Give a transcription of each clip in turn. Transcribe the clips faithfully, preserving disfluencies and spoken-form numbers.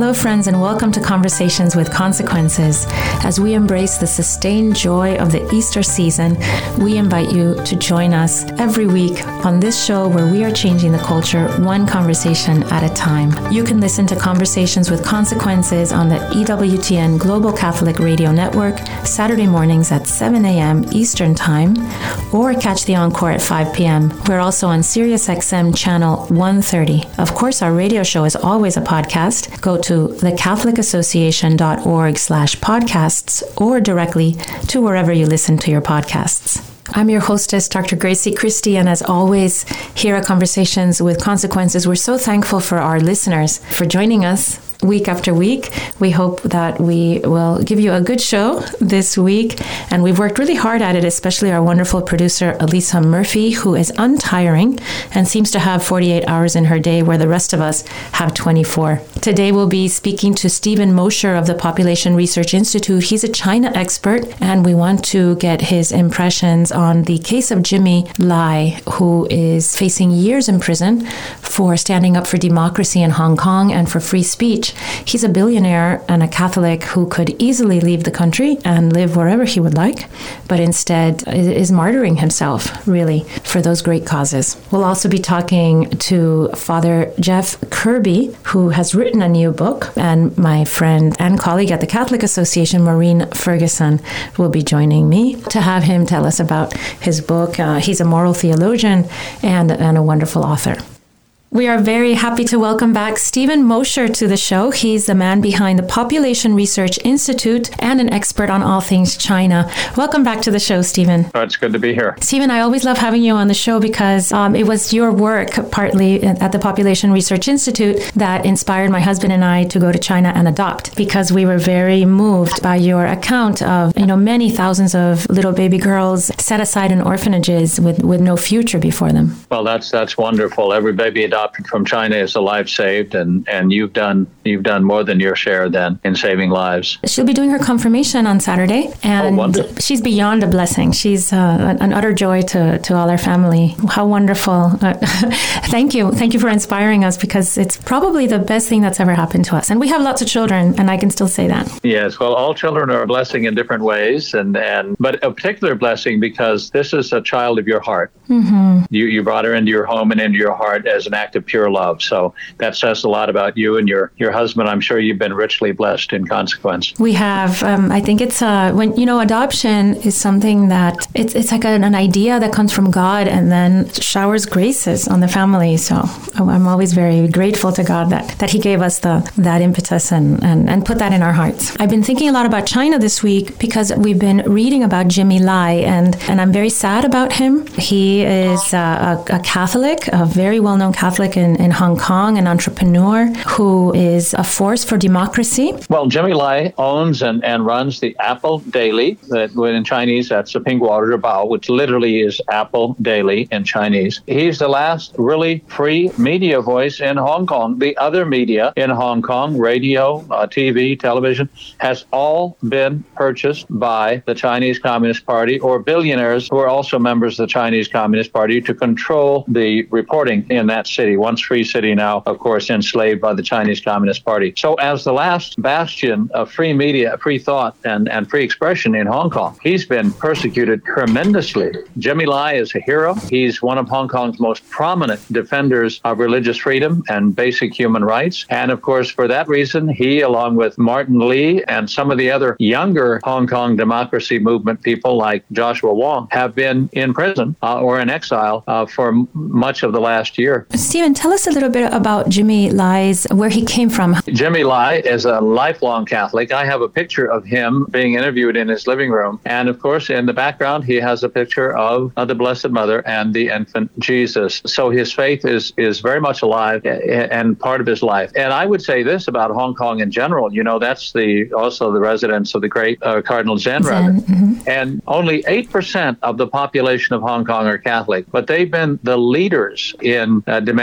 Hello, friends, and welcome to Conversations with Consequences. As we embrace the sustained joy of the Easter season, we invite you to join us every week on this show where we are changing the culture one conversation at a time. You can listen to Conversations with Consequences on the E W T N Global Catholic Radio Network Saturday mornings at seven a.m. Eastern Time, or catch the encore at five p.m. We're also on SiriusXM channel one thirty. Of course, our radio show is always a podcast. Go to thecatholicassociation.org slash podcasts or directly to wherever you listen to your podcasts. I'm your hostess, Doctor Gracie Christie, and as always, here at Conversations with Consequences, we're so thankful for our listeners for joining us week after week. We hope that we will give you a good show this week, and we've worked really hard at it, especially our wonderful producer, Elisa Murphy, who is untiring and seems to have forty-eight hours in her day where the rest of us have twenty-four. Today we'll be speaking to Stephen Mosher of the Population Research Institute. He's a China expert, and we want to get his impressions on the case of Jimmy Lai, who is facing years in prison for standing up for democracy in Hong Kong and for free speech. He's a billionaire and a Catholic who could easily leave the country and live wherever he would like, but instead is martyring himself, really, for those great causes. We'll also be talking to Father Jeff Kirby, who has written a new book, and my friend and colleague at the Catholic Association, Maureen Ferguson, will be joining me to have him tell us about his book. Uh, he's a moral theologian and, and a wonderful author. We are very happy to welcome back Stephen Mosher to the show. He's the man behind the Population Research Institute and an expert on all things China. Welcome back to the show, Stephen. Oh, it's good to be here. Stephen, I always love having you on the show because um, it was your work, partly at the Population Research Institute, that inspired my husband and I to go to China and adopt, because we were very moved by your account of, you know, many thousands of little baby girls set aside in orphanages with, with no future before them. Well, that's that's wonderful. Every baby adopted from China is a life saved, and, and you've done you've done more than your share then in saving lives. She'll be doing her confirmation on Saturday, and oh, she's beyond a blessing. She's uh, an utter joy to, to all our family. How wonderful. Uh, thank you. Thank you for inspiring us, because it's probably the best thing that's ever happened to us. And we have lots of children, and I can still say that. Yes, well, all children are a blessing in different ways, and, and but a particular blessing because this is a child of your heart. Mm-hmm. You, you brought her into your home and into your heart as an act of pure love. So that says a lot about you and your, your husband. I'm sure you've been richly blessed in consequence. We have. Um, I think it's uh, when, you know, adoption is something that it's it's like an, an idea that comes from God and then showers graces on the family. So I'm always very grateful to God that, that he gave us the that impetus and, and, and put that in our hearts. I've been thinking a lot about China this week because we've been reading about Jimmy Lai, and, and I'm very sad about him. He is uh, a, a Catholic, a very well-known Catholic in, in Hong Kong, an entrepreneur who is a force for democracy. Well, Jimmy Lai owns and, and runs the Apple Daily. That in Chinese, that's the Pinghua Ribao, which literally is Apple Daily in Chinese. He's the last really free media voice in Hong Kong. The other media in Hong Kong, radio, uh, T V, television, has all been purchased by the Chinese Communist Party or billionaires who are also members of the Chinese Communist Party to control the reporting in that city. Once free city, now, of course, enslaved by the Chinese Communist Party. So as the last bastion of free media, free thought, and, and free expression in Hong Kong, he's been persecuted tremendously. Jimmy Lai is a hero. He's one of Hong Kong's most prominent defenders of religious freedom and basic human rights. And of course, for that reason, he, along with Martin Lee and some of the other younger Hong Kong democracy movement people like Joshua Wong, have been in prison uh, or in exile uh, for m- much of the last year. Stephen, tell us a little bit about Jimmy Lai's, where he came from. Jimmy Lai is a lifelong Catholic. I have a picture of him being interviewed in his living room. And of course, in the background, he has a picture of, of the Blessed Mother and the infant Jesus. So his faith is, is very much alive and part of his life. And I would say this about Hong Kong in general. You know, that's the also the residence of the great uh, Cardinal Zen, Zen rather. Mm-hmm. And only eight percent of the population of Hong Kong are Catholic. But they've been the leaders in uh, demanding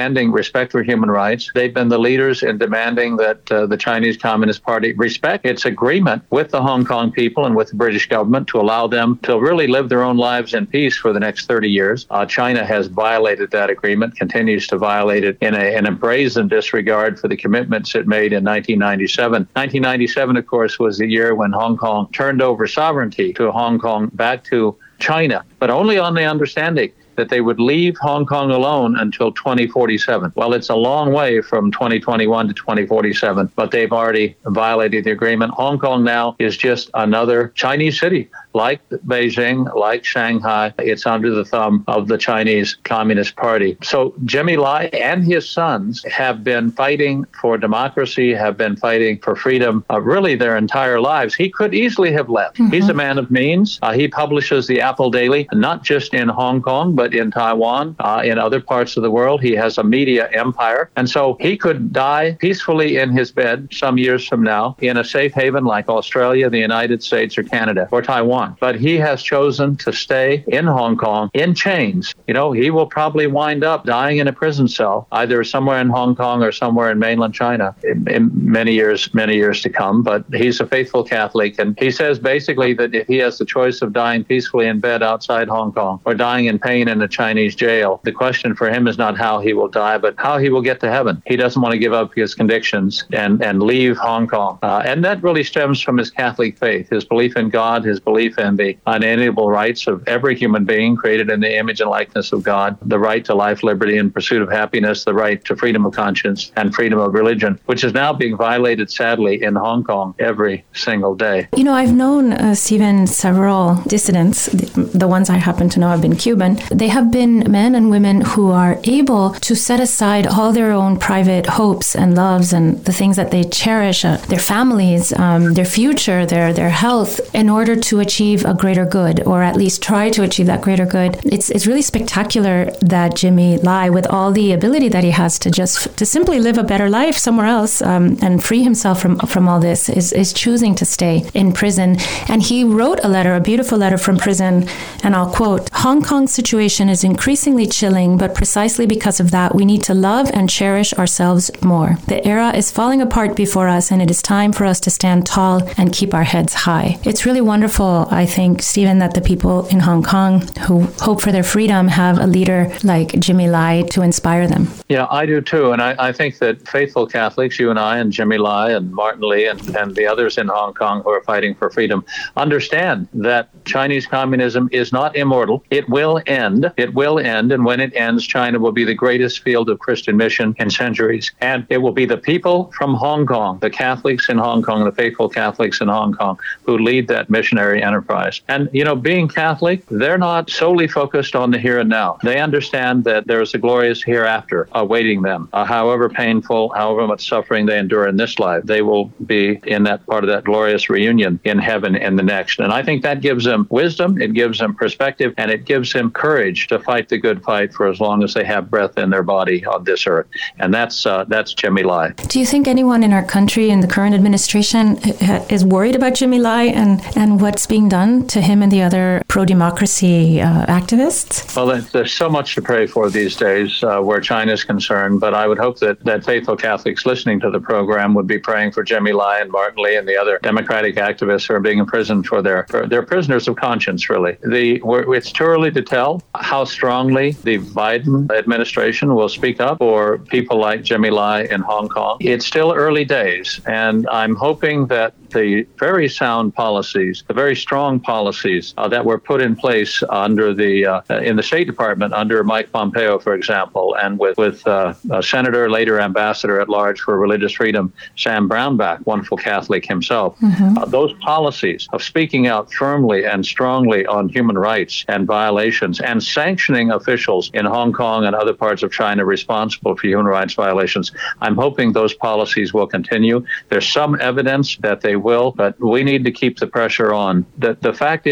demanding respect for human rights. They've been the leaders in demanding that uh, the Chinese Communist Party respect its agreement with the Hong Kong people and with the British government to allow them to really live their own lives in peace for the next thirty years. Uh, China has violated that agreement, continues to violate it in a, in a brazen disregard for the commitments it made in nineteen ninety-seven. nineteen ninety-seven, of course, was the year when Hong Kong turned over sovereignty to Hong Kong back to China, but only on the understanding that they would leave Hong Kong alone until twenty forty-seven. Well, it's a long way from twenty twenty-one to twenty forty-seven, but they've already violated the agreement. Hong Kong now is just another Chinese city. Like Beijing, like Shanghai, it's under the thumb of the Chinese Communist Party. So Jimmy Lai and his sons have been fighting for democracy, have been fighting for freedom uh, really their entire lives. He could easily have left. Mm-hmm. He's a man of means. Uh, he publishes the Apple Daily, not just in Hong Kong, but in Taiwan, uh, in other parts of the world. He has a media empire. And so he could die peacefully in his bed some years from now in a safe haven like Australia, the United States, or Canada, or Taiwan. But he has chosen to stay in Hong Kong in chains. You know, he will probably wind up dying in a prison cell, either somewhere in Hong Kong or somewhere in mainland China in, in many years, many years to come. But he's a faithful Catholic. And he says basically that if he has the choice of dying peacefully in bed outside Hong Kong or dying in pain in a Chinese jail, the question for him is not how he will die, but how he will get to heaven. He doesn't want to give up his convictions and, and leave Hong Kong. Uh, and that really stems from his Catholic faith, his belief in God, his belief and the unalienable rights of every human being created in the image and likeness of God, the right to life, liberty, and pursuit of happiness, the right to freedom of conscience and freedom of religion, which is now being violated, sadly, in Hong Kong every single day. You know, I've known, uh, Stephen, several dissidents. The, the ones I happen to know have been Cuban. They have been men and women who are able to set aside all their own private hopes and loves and the things that they cherish, uh, their families, um, their future, their, their health, in order to achieve a greater good, or at least try to achieve that greater good. It's it's really spectacular that Jimmy Lai, with all the ability that he has to just to simply live a better life somewhere else um, and free himself from from all this, is is choosing to stay in prison. And he wrote a letter, a beautiful letter from prison, and I'll quote: "Hong Kong's situation is increasingly chilling, but precisely because of that, we need to love and cherish ourselves more. The era is falling apart before us, and it is time for us to stand tall and keep our heads high." It's really wonderful, I think, Stephen, that the people in Hong Kong who hope for their freedom have a leader like Jimmy Lai to inspire them. Yeah, I do too. And I, I think that faithful Catholics, you and I and Jimmy Lai and Martin Lee and, and the others in Hong Kong who are fighting for freedom understand that Chinese communism is not immortal. It will end. It will end. And when it ends, China will be the greatest field of Christian mission in centuries. And it will be the people from Hong Kong, the Catholics in Hong Kong, the faithful Catholics in Hong Kong, who lead that missionary enterprise. And, you know, being Catholic, they're not solely focused on the here and now. They understand that there is a glorious hereafter awaiting them. Uh, however painful, however much suffering they endure in this life, they will be in that part of that glorious reunion in heaven in the next. And I think that gives them wisdom, it gives them perspective, and it gives them courage to fight the good fight for as long as they have breath in their body on this earth. And that's uh, that's Jimmy Lai. Do you think anyone in our country, in the current administration, is worried about Jimmy Lai and, and what's being done to him and the other pro-democracy uh, activists? Well, there's so much to pray for these days uh, where China is concerned, but I would hope that, that faithful Catholics listening to the program would be praying for Jimmy Lai and Martin Lee and the other democratic activists who are being imprisoned for their for their prisoners of conscience, really. The It's too early to tell how strongly the Biden administration will speak up for people like Jimmy Lai in Hong Kong. It's still early days, and I'm hoping that the very sound policies, the very strong policies uh, that were put in place under the uh, in the State Department under Mike Pompeo, for example, and with with uh, uh, Senator, later Ambassador at Large for Religious Freedom, Sam Brownback, wonderful Catholic himself. Mm-hmm. Uh, those policies of speaking out firmly and strongly on human rights and violations and sanctioning officials in Hong Kong and other parts of China responsible for human rights violations, I'm hoping those policies will continue. There's some evidence that they will, but we need to keep the pressure on. The, the fact is,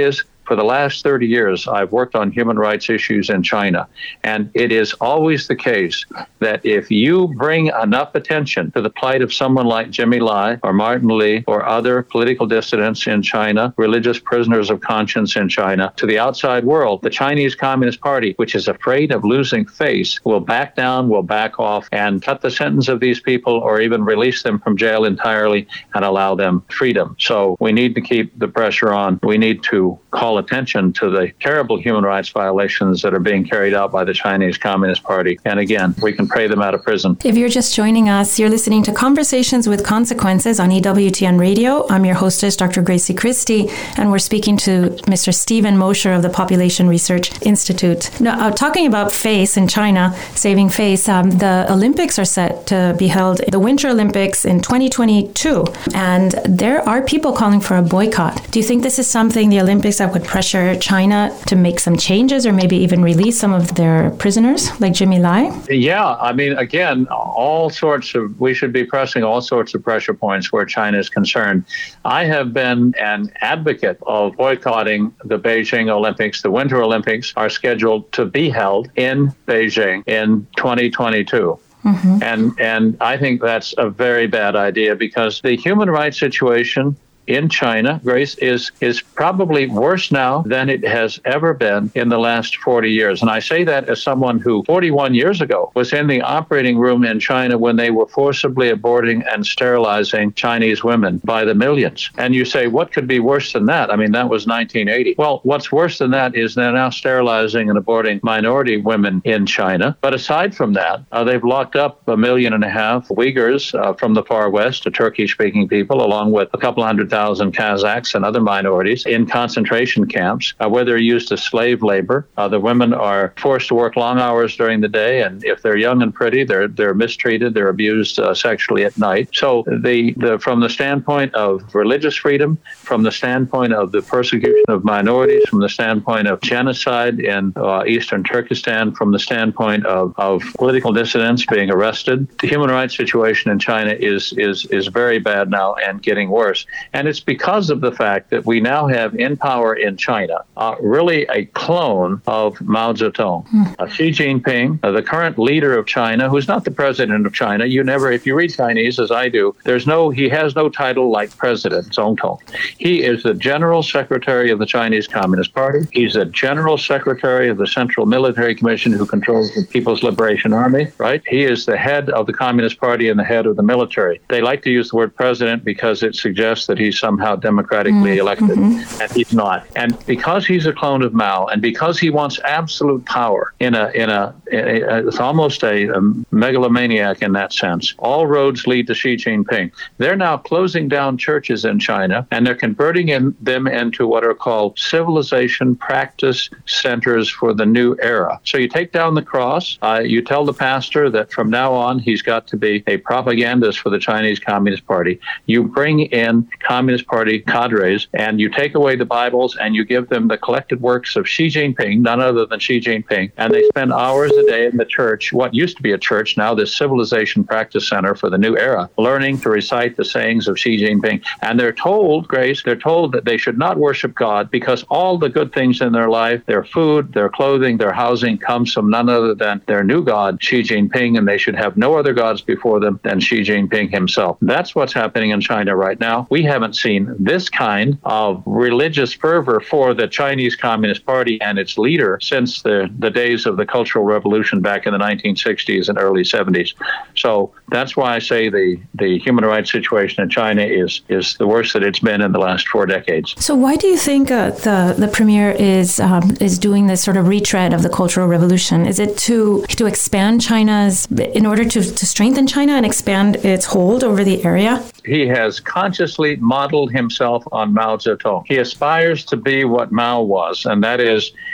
for the last thirty years, I've worked on human rights issues in China. And it is always the case that if you bring enough attention to the plight of someone like Jimmy Lai or Martin Lee or other political dissidents in China, religious prisoners of conscience in China, to the outside world, the Chinese Communist Party, which is afraid of losing face, will back down, will back off, and cut the sentence of these people or even release them from jail entirely and allow them freedom. So we need to keep the pressure on. We need to call attention to the terrible human rights violations that are being carried out by the Chinese Communist Party. And again, we can pray them out of prison. If you're just joining us, you're listening to Conversations with Consequences on E W T N Radio. I'm your hostess, Doctor Gracie Christie, and we're speaking to Mister Stephen Mosher of the Population Research Institute. Now, uh, talking about face in China, saving face, um, the Olympics are set to be held, the Winter Olympics in twenty twenty-two, and there are people calling for a boycott. Do you think this is something, the Olympics, that would pressure China to make some changes or maybe even release some of their prisoners, like Jimmy Lai? Yeah, I mean, again, all sorts of, we should be pressing all sorts of pressure points where China is concerned. I have been an advocate of boycotting the Beijing Olympics. The Winter Olympics are scheduled to be held in Beijing in twenty twenty-two. Mm-hmm. And and I think that's a very bad idea because the human rights situation in China, Grace, is is probably worse now than it has ever been in the last forty years. And I say that as someone who forty-one years ago was in the operating room in China when they were forcibly aborting and sterilizing Chinese women by the millions. And you say, what could be worse than that? I mean, that was nineteen eighty. Well, what's worse than that is they're now sterilizing and aborting minority women in China. But aside from that, uh, they've locked up a million and a half Uyghurs uh, from the far west, a Turkish-speaking people, along with a couple hundred thousand Kazakhs and other minorities in concentration camps uh, where they're used as slave labor. Uh, the women are forced to work long hours during the day, and if they're young and pretty, they're they're mistreated, they're abused uh, sexually at night. So the, the from the standpoint of religious freedom, from the standpoint of the persecution of minorities, from the standpoint of genocide in uh, eastern Turkestan, from the standpoint of, of political dissidents being arrested, the human rights situation in China is is is very bad now and getting worse. And it's because of the fact that we now have in power in China uh, really a clone of Mao Zedong. Mm. Uh, Xi Jinping, uh, the current leader of China, who's not the president of China. You never, if you read Chinese, as I do, there's no, he has no title like president, Zongtong. He is the general secretary of the Chinese Communist Party. He's the general secretary of the Central Military Commission who controls the People's Liberation Army, right? He is the head of the Communist Party and the head of the military. They like to use the word president because it suggests that he's somehow democratically mm-hmm. elected, mm-hmm. and he's not. And because he's a clone of Mao, and because he wants absolute power in a in a, in a it's almost a, a megalomaniac in that sense. All roads lead to Xi Jinping. They're now closing down churches in China, and they're converting in, them into what are called civilization practice centers for the new era. So you take down the cross, uh, you tell the pastor that from now on he's got to be a propagandist for the Chinese Communist Party. You bring in Communist Party cadres, and you take away the Bibles, and you give them the collected works of Xi Jinping, none other than Xi Jinping, and they spend hours a day in the church, what used to be a church, now this civilization practice center for the new era, learning to recite the sayings of Xi Jinping. And they're told, Grace, they're told that they should not worship God because all the good things in their life, their food, their clothing, their housing, comes from none other than their new God, Xi Jinping, and they should have no other gods before them than Xi Jinping himself. That's what's happening in China right now. We haven't seen this kind of religious fervor for the Chinese Communist Party and its leader since the, the days of the Cultural Revolution back in the nineteen sixties and early seventies. So that's why I say the, the human rights situation in China is, is the worst that it's been in the last four decades. So why do you think uh, the, the premier is um, is doing this sort of retread of the Cultural Revolution? Is it to to expand China's, in order to, to strengthen China and expand its hold over the area? He has consciously modeled himself on Mao Zedong. He aspires to be what Mao was, and that is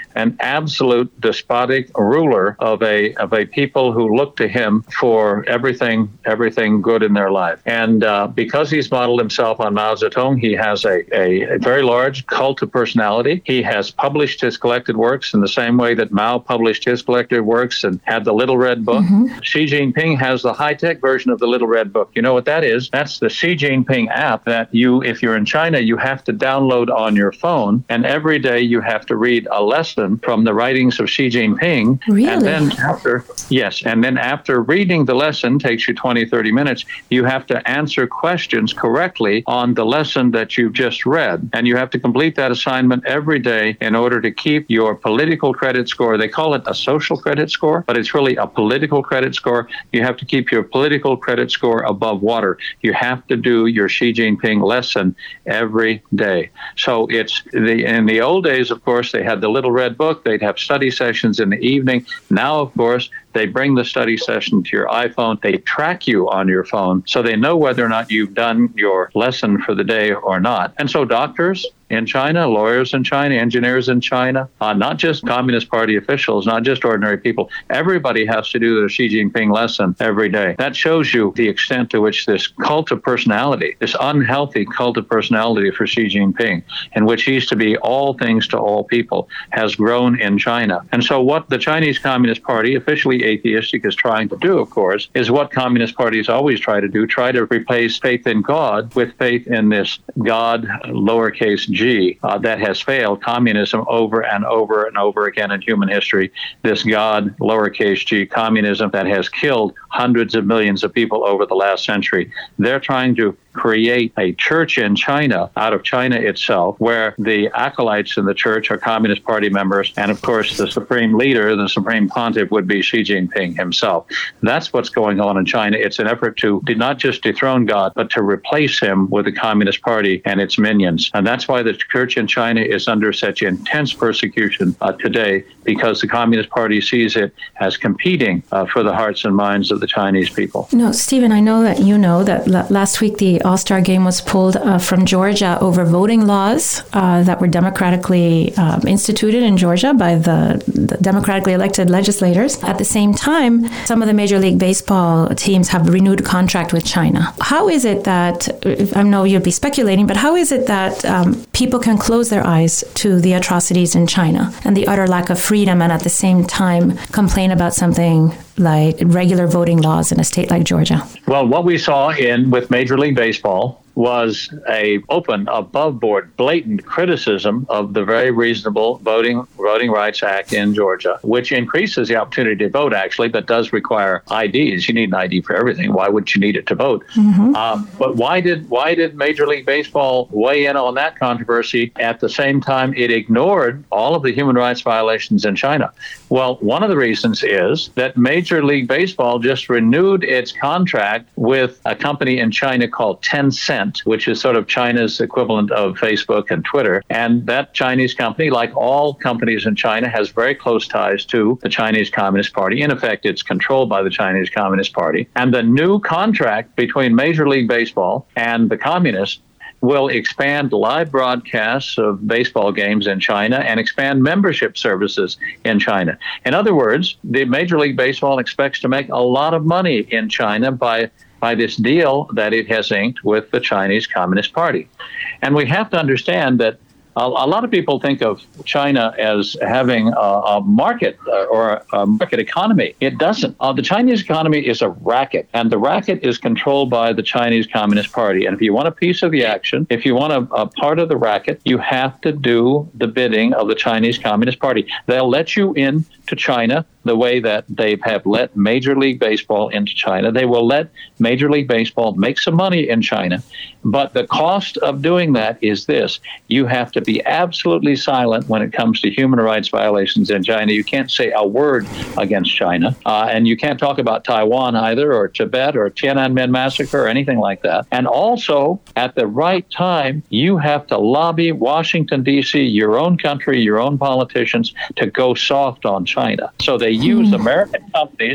an absolute despotic ruler of a of a people who look to him for everything everything good in their life. And uh, because he's modeled himself on Mao Zedong, he has a, a, a very large cult of personality. He has published his collected works in the same way that Mao published his collected works and had the Little Red Book. Mm-hmm. Xi Jinping has the high-tech version of the Little Red Book. You know what that is? That's the Xi Jinping app that you, if you're in China, you have to download on your phone, and every day you have to read a lesson from the writings of Xi Jinping. Really? And then after, yes, and then after reading the lesson, takes you twenty, thirty minutes, you have to answer questions correctly on the lesson that you've just read. And you have to complete that assignment every day in order to keep your political credit score. They call it a social credit score, but it's really a political credit score. You have to keep your political credit score above water. You have to do your Xi Jinping lesson every day. So it's the in the old days, of course, they had the Little Red Book. They'd have study sessions in the evening. Now, of course, they bring the study session to your iPhone. They track you on your phone, so they know whether or not you've done your lesson for the day or not. And so doctors in China, lawyers in China, engineers in China, uh, not just Communist Party officials, not just ordinary people. Everybody has to do their Xi Jinping lesson every day. That shows you the extent to which this cult of personality, this unhealthy cult of personality for Xi Jinping, in which he's to be all things to all people, has grown in China. And so what the Chinese Communist Party, officially atheistic, is trying to do, of course, is what communist parties always try to do, try to replace faith in God with faith in this God, lowercase g, G, uh, that has failed communism over and over and over again in human history. This God, lowercase g, communism that has killed hundreds of millions of people over the last century. They're trying to create a church in China out of China itself, where the acolytes in the church are Communist Party members, and of course the supreme leader, the supreme pontiff, would be Xi Jinping himself. That's what's going on in China. It's an effort to not just dethrone God, but to replace him with the Communist Party and its minions. And that's why the church in China is under such intense persecution uh, today, because the Communist Party sees it as competing uh, for the hearts and minds of the Chinese people. No, Stephen, I know that you know that l- last week the All-Star Game was pulled uh, from Georgia over voting laws uh, that were democratically um, instituted in Georgia by the, the democratically elected legislators. At the same time, some of the Major League Baseball teams have renewed contract with China. How is it that, I know you'd be speculating, but how is it that um, people can close their eyes to the atrocities in China and the utter lack of freedom, and at the same time complain about something like regular voting laws in a state like Georgia? Well, what we saw in with Major League Baseball was a open, above-board, blatant criticism of the very reasonable Voting Voting Rights Act in Georgia, which increases the opportunity to vote, actually, but does require I Ds. You need an I D for everything. Why would you need it to vote? Mm-hmm. Um, but why did why did Major League Baseball weigh in on that controversy at the same time it ignored all of the human rights violations in China? Well, one of the reasons is that Major League Baseball just renewed its contract with a company in China called Tencent, which is sort of China's equivalent of Facebook and Twitter. And that Chinese company, like all companies in China, has very close ties to the Chinese Communist Party. In effect, it's controlled by the Chinese Communist Party. And the new contract between Major League Baseball and the communists will expand live broadcasts of baseball games in China and expand membership services in China. In other words, the Major League Baseball expects to make a lot of money in China by by this deal that it has inked with the Chinese Communist Party. And we have to understand that a, a lot of people think of China as having a, a market uh, or a market economy. It doesn't. Uh, the Chinese economy is a racket, and the racket is controlled by the Chinese Communist Party. And if you want a piece of the action, if you want a, a part of the racket, you have to do the bidding of the Chinese Communist Party. They'll let you in to China the way that they have let Major League Baseball into China. They will let Major League Baseball make some money in China. But the cost of doing that is this. You have to be absolutely silent when it comes to human rights violations in China. You can't say a word against China. Uh, and you can't talk about Taiwan either, or Tibet, or Tiananmen massacre, or anything like that. And also, at the right time, you have to lobby Washington, D C, your own country, your own politicians, to go soft on China. So they use American companies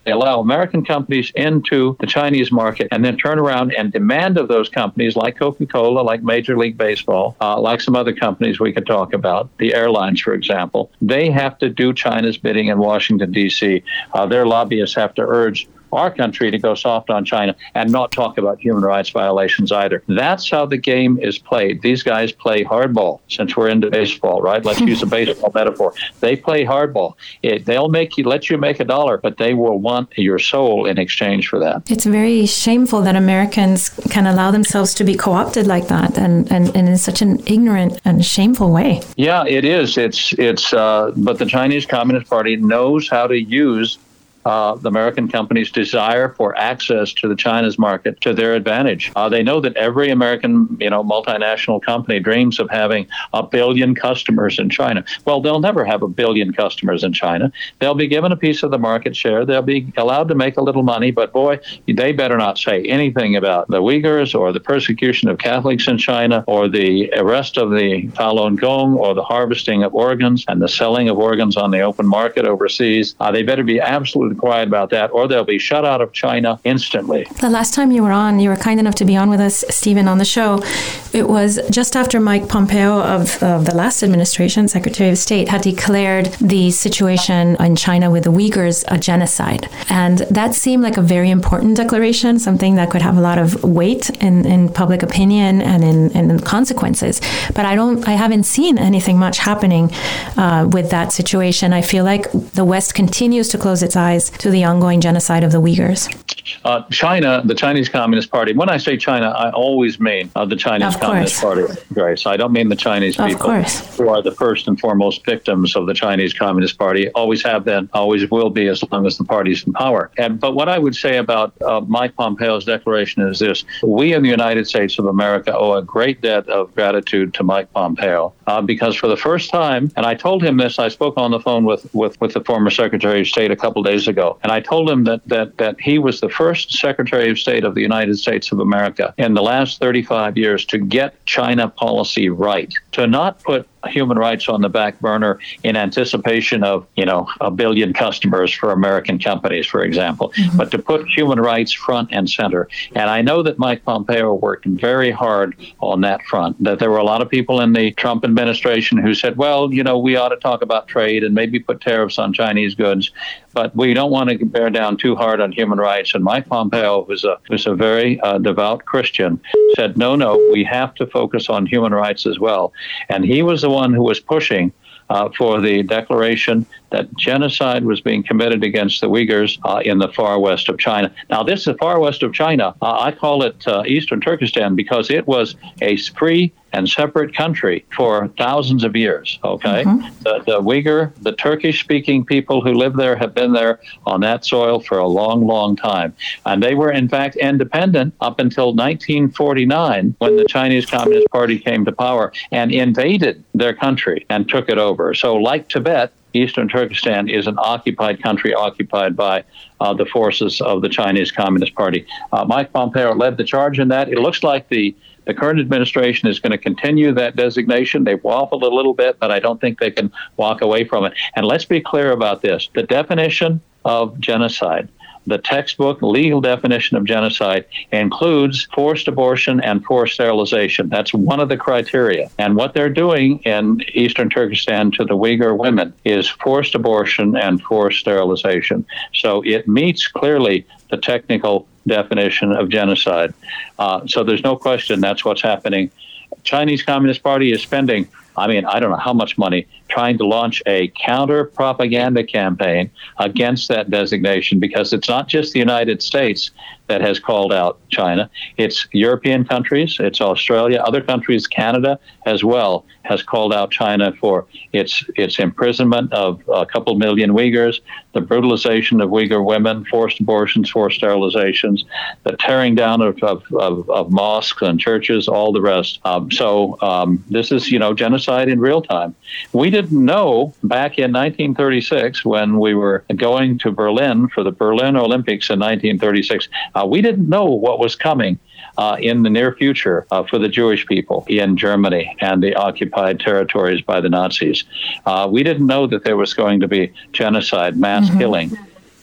They allow American companies into the Chinese market and then turn around and demand of those companies like Coca-Cola, like Major League Baseball, uh, like some other companies we could talk about, the airlines, for example. They have to do China's bidding in Washington, D C. Uh, their lobbyists have to urge our country to go soft on China and not talk about human rights violations either. That's how the game is played. These guys play hardball, since we're into baseball, right? Let's use a baseball metaphor. They play hardball. It, they'll make you, let you make a dollar, but they will want your soul in exchange for that. It's very shameful that Americans can allow themselves to be co-opted like that, and, and, and in such an ignorant and shameful way. Yeah, it is. It's, it's, uh, but the Chinese Communist Party knows how to use Uh, the American companies' desire for access to the China's market to their advantage. Uh, they know that every American, you know, multinational company dreams of having a billion customers in China. Well, they'll never have a billion customers in China. They'll be given a piece of the market share. They'll be allowed to make a little money, but boy, they better not say anything about the Uyghurs or the persecution of Catholics in China or the arrest of the Falun Gong or the harvesting of organs and the selling of organs on the open market overseas. Uh, they better be absolutely quiet about that, or they'll be shut out of China instantly. The last time you were on, you were kind enough to be on with us, Stephen, on the show. It was just after Mike Pompeo of, of the last administration, Secretary of State, had declared the situation in China with the Uyghurs a genocide. And that seemed like a very important declaration, something that could have a lot of weight in, in public opinion and in, in consequences. But I don't, I haven't seen anything much happening uh, with that situation. I feel like the West continues to close its eyes to the ongoing genocide of the Uyghurs. Uh, China, the Chinese Communist Party, when I say China, I always mean uh, the Chinese Communist Party, Grace. I don't mean the Chinese of people course. who are the first and foremost victims of the Chinese Communist Party, always have been, always will be as long as the party's in power. And, but what I would say about uh, Mike Pompeo's declaration is this: we in the United States of America owe a great debt of gratitude to Mike Pompeo uh, because for the first time, and I told him this, I spoke on the phone with, with, with the former Secretary of State a couple days ago, and I told him that, that, that he was the first Secretary of State of the United States of America in the last thirty-five years to get China policy right, to not put human rights on the back burner in anticipation of, you know, a billion customers for American companies, for example, mm-hmm. but to put human rights front and center. And I know that Mike Pompeo worked very hard on that front, that there were a lot of people in the Trump administration who said, well, you know, we ought to talk about trade and maybe put tariffs on Chinese goods, but we don't want to bear down too hard on human rights. And Mike Pompeo, who's a, who's a very uh, devout Christian, said, no, no, we have to focus on human rights as well. And he was the one who was pushing uh, for the declaration that genocide was being committed against the Uyghurs uh, in the far west of China. Now, this is the far west of China. Uh, I call it uh, Eastern Turkestan because it was a free and separate country for thousands of years, okay? Mm-hmm. The, the Uyghur, the Turkish-speaking people who live there have been there on that soil for a long, long time. And they were, in fact, independent up until nineteen forty-nine when the Chinese Communist Party came to power and invaded their country and took it over. So like Tibet, Eastern Turkestan is an occupied country occupied by uh, the forces of the Chinese Communist Party. Uh, Mike Pompeo led the charge in that. It looks like the The current administration is going to continue that designation. They've waffled a little bit, but I don't think they can walk away from it. And let's be clear about this. The definition of genocide, the textbook legal definition of genocide, includes forced abortion and forced sterilization. That's one of the criteria. And what they're doing in Eastern Turkestan to the Uyghur women is forced abortion and forced sterilization. So it meets clearly the technical definition of genocide. Uh, so there's no question that's what's happening. Chinese Communist Party is spending, I mean, I don't know how much money trying to launch a counter-propaganda campaign against that designation, because it's not just the United States that has called out China. It's European countries, it's Australia, other countries, Canada as well, has called out China for its its imprisonment of a couple million Uyghurs, the brutalization of Uyghur women, forced abortions, forced sterilizations, the tearing down of, of, of, of mosques and churches, all the rest. Um, so um, this is, you know, genocide in real time. We didn't know back in nineteen thirty-six when we were going to Berlin for the Berlin Olympics in nineteen thirty-six, uh, we didn't know what was coming Uh, in the near future uh, for the Jewish people in Germany and the occupied territories by the Nazis. Uh, we didn't know that there was going to be genocide, mass mm-hmm. killing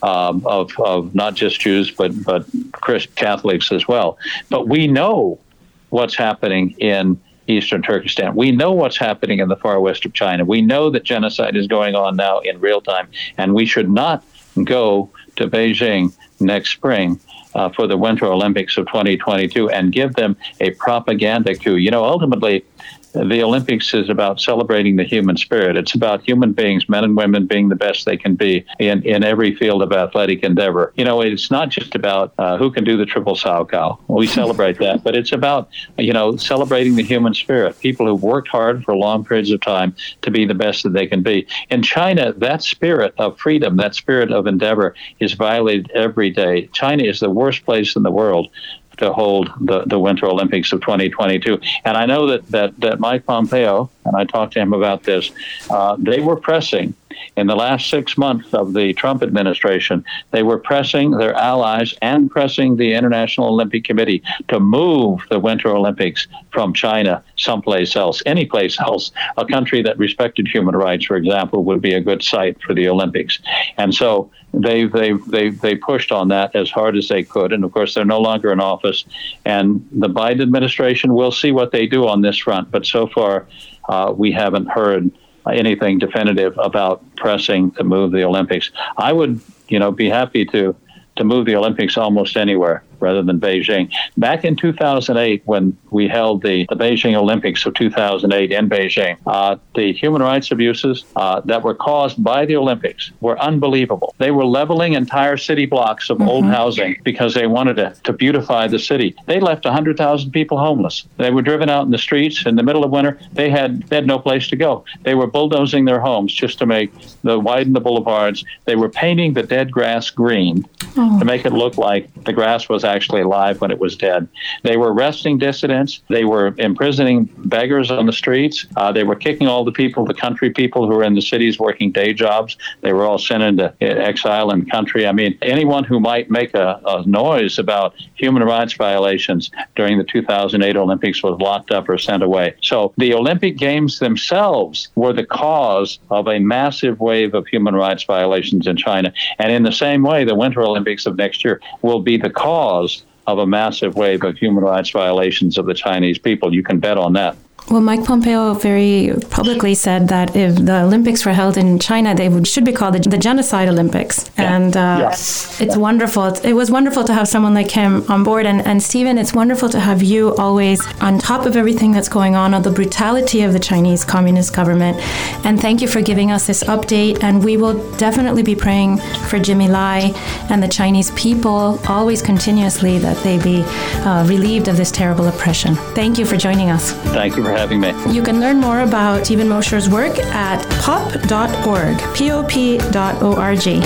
um, of, of not just Jews, but, but Christian Catholics as well. But we know what's happening in Eastern Turkestan. We know what's happening in the far west of China. We know that genocide is going on now in real time, and we should not go to Beijing next spring uh, for the Winter Olympics of twenty twenty-two and give them a propaganda coup. You know, ultimately, the Olympics is about celebrating the human spirit. It's about human beings, men and women, being the best they can be in, in every field of athletic endeavor. You know, it's not just about uh, who can do the triple Sauerkraut. We celebrate that, but it's about, you know, celebrating the human spirit, people who've worked hard for long periods of time to be the best that they can be. In China, that spirit of freedom, that spirit of endeavor is violated every day. China is the worst place in the world to hold the, the Winter Olympics of twenty twenty-two. And I know that, that, that Mike Pompeo, and I talked to him about this, uh, they were pressing in the last six months of the Trump administration, they were pressing their allies and pressing the International Olympic Committee to move the Winter Olympics from China someplace else, any place else. A country that respected human rights, for example, would be a good site for the Olympics. And so they they they they pushed on that as hard as they could. And of course, they're no longer in office. And the Biden administration will see what they do on this front. But so far, uh, we haven't heard anything definitive about pressing to move the Olympics. I would, you know, be happy to to move the Olympics almost anywhere rather than Beijing. Back in two thousand eight, when we held the, the Beijing Olympics of two thousand eight in Beijing, uh, the human rights abuses uh, that were caused by the Olympics were unbelievable. They were leveling entire city blocks of mm-hmm. old housing because they wanted to, to beautify the city. They left one hundred thousand people homeless. They were driven out in the streets in the middle of winter. They had, they had no place to go. They were bulldozing their homes just to make the widen the boulevards. They were painting the dead grass green oh. to make it look like the grass was actually alive when it was dead. They were arresting dissidents. They were imprisoning beggars on the streets. Uh, they were kicking all the people, the country people who were in the cities working day jobs. They were all sent into exile in country. I mean, anyone who might make a, a noise about human rights violations during the two thousand eight Olympics was locked up or sent away. So the Olympic Games themselves were the cause of a massive wave of human rights violations in China. And in the same way, the Winter Olympics of next year will be the cause of a massive wave of human rights violations of the Chinese people. You can bet on that. Well, Mike Pompeo very publicly said that if the Olympics were held in China, they would, should be called the, the Genocide Olympics. Yeah. And uh, yeah. it's wonderful. It's, it was wonderful to have someone like him on board. And, and Stephen, it's wonderful to have you always on top of everything that's going on, on the brutality of the Chinese Communist government. And thank you for giving us this update. And we will definitely be praying for Jimmy Lai and the Chinese people always continuously that they be uh, relieved of this terrible oppression. Thank you for joining us. Thank you for having me. You can learn more about Stephen Mosher's work at pop dot org, P O P dot O R G.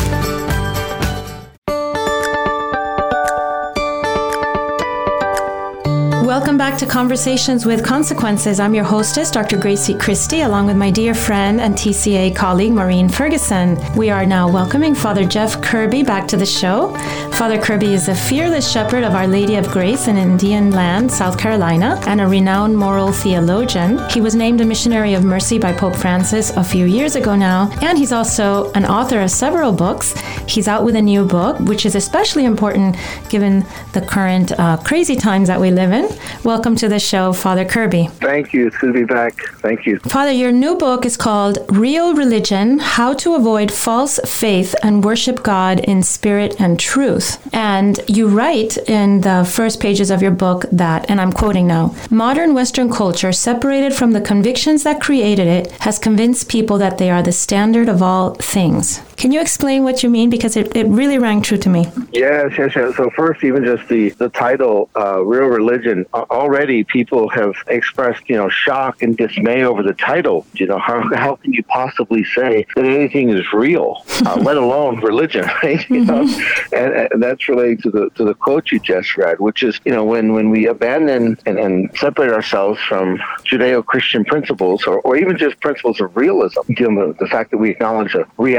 Welcome back to Conversations with Consequences. I'm your hostess, Doctor Gracie Christie, along with my dear friend and T C A colleague, Maureen Ferguson. We are now welcoming Father Jeff Kirby back to the show. Father Kirby is a fearless shepherd of Our Lady of Grace in Indian Land, South Carolina, and a renowned moral theologian. He was named a Missionary of Mercy by Pope Francis a few years ago now, and he's also an author of several books. He's out with a new book, which is especially important given the current uh, crazy times that we live in. Welcome to the show, Father Kirby. Thank you. It's good to be back. Thank you. Father, your new book is called Real Religion, How to Avoid False Faith and Worship God in Spirit and Truth. And you write in the first pages of your book that, and I'm quoting now, modern Western culture, separated from the convictions that created it, has convinced people that they are the standard of all things. Can you explain what you mean? Because it, it really rang true to me. Yes, yes, yes. So first, even just the, the title, uh, Real Religion, already people have expressed, you know, shock and dismay over the title. You know, how, how can you possibly say that anything is real, uh, let alone religion, right? You know, and, and that's related to the to the quote you just read, which is, you know, when, when we abandon and, and separate ourselves from Judeo-Christian principles, or, or even just principles of realism, you know, the, the fact that we acknowledge a reality outside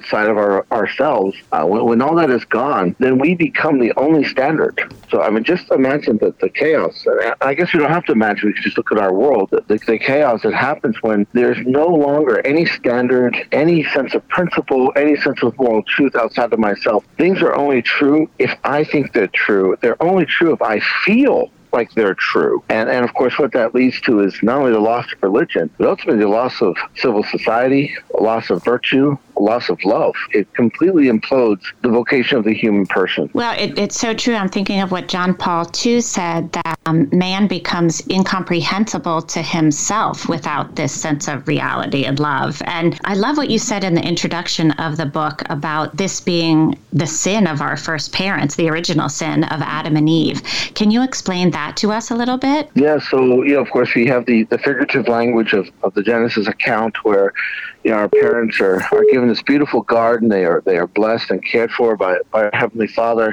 outside of our ourselves, uh, when, when all that is gone, then we become the only standard. So, I mean, just imagine the, the chaos. I guess we don't have to imagine. We can just look at our world. The, the, the chaos that happens when there's no longer any standard, any sense of principle, any sense of moral truth outside of myself. Things are only true if I think they're true. They're only true if I feel like they're true. And and of course what that leads to is not only the loss of religion, but ultimately the loss of civil society, a loss of virtue, a loss of love. It completely implodes the vocation of the human person. Well, it, it's so true. I'm thinking of what John Paul the Second said, that um, man becomes incomprehensible to himself without this sense of reality and love. And I love what you said in the introduction of the book about this being the sin of our first parents, the original sin of Adam and Eve. Can you explain that to us a little bit? Yeah, so, you know, of course, we have the, the figurative language of, of the Genesis account where, you know, our parents are, are given this beautiful garden. They are they are blessed and cared for by, by our Heavenly Father.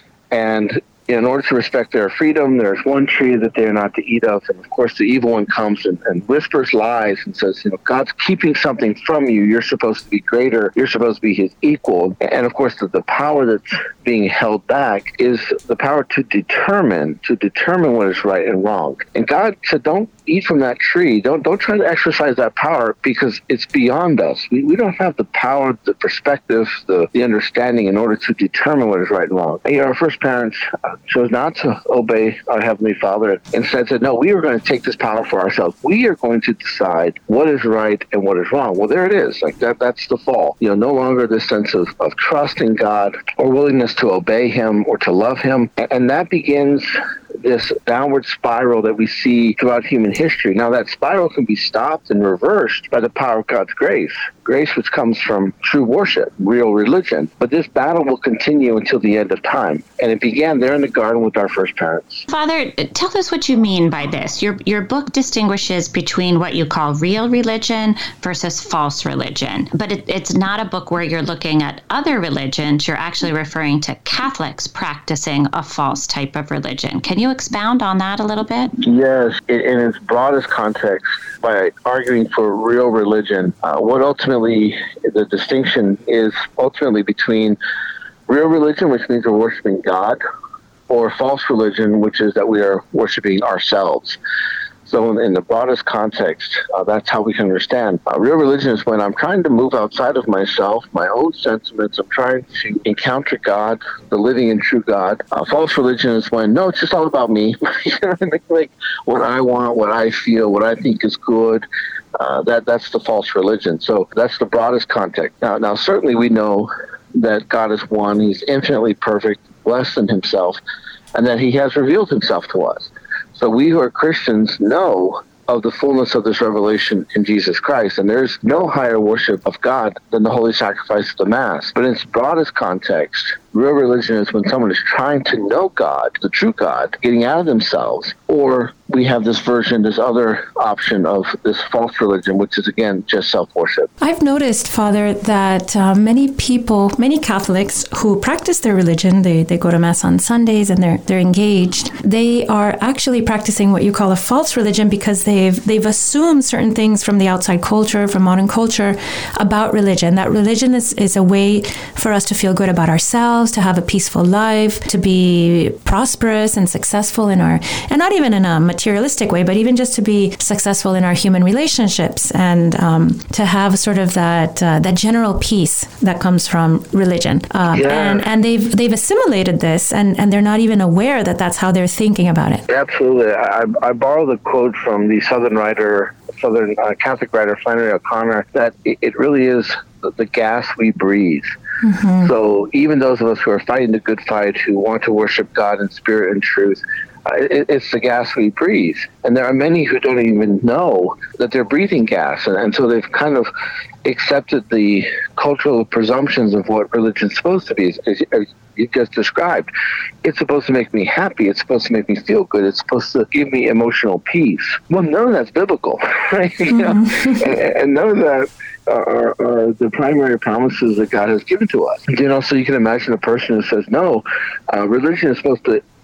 And in order to respect their freedom, there's one tree that they are not to eat of. And of course, the evil one comes and, and whispers lies and says, you know, God's keeping something from you. You're supposed to be greater. You're supposed to be his equal. And of course, the, the power that's being held back is the power to determine, to determine what is right and wrong. And God said, don't eat from that tree. Don't don't try to exercise that power because it's beyond us. We, we don't have the power, the perspective, the, the understanding in order to determine what is right and wrong. And, you know, our first parents uh, chose not to obey our Heavenly Father. Instead said, no, we are going to take this power for ourselves. We are going to decide what is right and what is wrong. Well, there it is. Like that, that's the fall. You know, no longer this sense of, of trust in God or willingness to obey him or to love him. And, and that begins this downward spiral that we see throughout human history. Now, that spiral can be stopped and reversed by the power of God's grace, grace which comes from true worship, real religion. But this battle will continue until the end of time. And it began there in the garden with our first parents. Father, tell us what you mean by this. Your your book distinguishes between what you call real religion versus false religion. But it, it's not a book where you're looking at other religions. You're actually referring to Catholics practicing a false type of religion. Can you expound on that a little bit? Yes, in, in its broadest context, by arguing for real religion, uh, what ultimately the distinction is ultimately between real religion, which means we're worshiping God, or false religion, which is that we are worshiping ourselves. So in, in the broadest context, uh, that's how we can understand. Uh, real religion is when I'm trying to move outside of myself, my own sentiments. I'm trying to encounter God, the living and true God. Uh, false religion is when, no, it's just all about me. You know what I mean? Like what I want, what I feel, what I think is good. Uh, that that's the false religion. So that's the broadest context. Now, now certainly we know that God is one. He's infinitely perfect, blessed in himself, and that he has revealed himself to us. So we who are Christians know of the fullness of this revelation in Jesus Christ. And there's no higher worship of God than the holy sacrifice of the Mass. But in its broadest context, real religion is when someone is trying to know God, the true God, getting out of themselves. Or we have this version, this other option of this false religion, which is, again, just self-worship. I've noticed, Father, that uh, many people, many Catholics who practice their religion, they, they go to Mass on Sundays and they're they're engaged, they are actually practicing what you call a false religion because they've, they've assumed certain things from the outside culture, from modern culture, about religion. That religion is, is a way for us to feel good about ourselves, to have a peaceful life, to be prosperous and successful in our, and not even in a materialistic way, but even just to be successful in our human relationships and um, to have sort of that uh, that general peace that comes from religion. Uh, yeah. And and they've they've assimilated this, and, and they're not even aware that that's how they're thinking about it. Absolutely. I, I borrow the quote from the Southern writer, Southern uh, Catholic writer Flannery O'Connor, that it, it really is the, the gas we breathe. Mm-hmm. So even those of us who are fighting the good fight, who want to worship God in spirit and truth, uh, it, it's the gas we breathe. And there are many who don't even know that they're breathing gas. And, and so they've kind of accepted the cultural presumptions of what religion's supposed to be, as, as you just described. It's supposed to make me happy. It's supposed to make me feel good. It's supposed to give me emotional peace. Well, none of that's biblical, right? Mm-hmm. You know? and, and none of that Are, are the primary promises that God has given to us. You know, so you can imagine a person who says, no, uh, religion is supposed to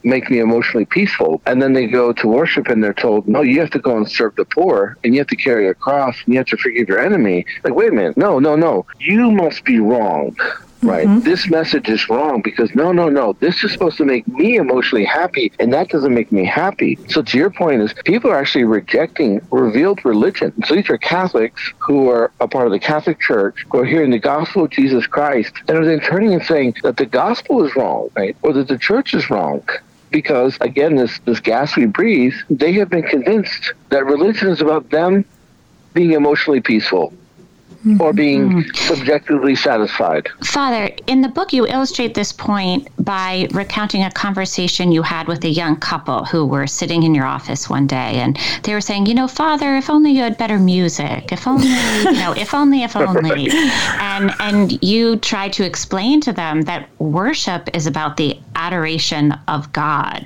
make me emotionally peaceful. And then they go to worship and they're told, no, you have to go and serve the poor, and you have to carry a cross, and you have to forgive your enemy. Like, wait a minute. No, no, no. You must be wrong. Right. Mm-hmm. This message is wrong because no, no, no. This is supposed to make me emotionally happy, and that doesn't make me happy. So to your point is people are actually rejecting revealed religion. So these are Catholics who are a part of the Catholic Church, who are hearing the gospel of Jesus Christ, and are then turning and saying that the gospel is wrong, right? Or that the church is wrong. Because, again, this, this gas we breathe, they have been convinced that religion is about them being emotionally peaceful. Mm-hmm. Or being subjectively satisfied. Father, in the book, you illustrate this point by recounting a conversation you had with a young couple who were sitting in your office one day, and they were saying, you know, Father, if only you had better music, if only, you know, if only, if only. and and you tried to explain to them that worship is about the adoration of God.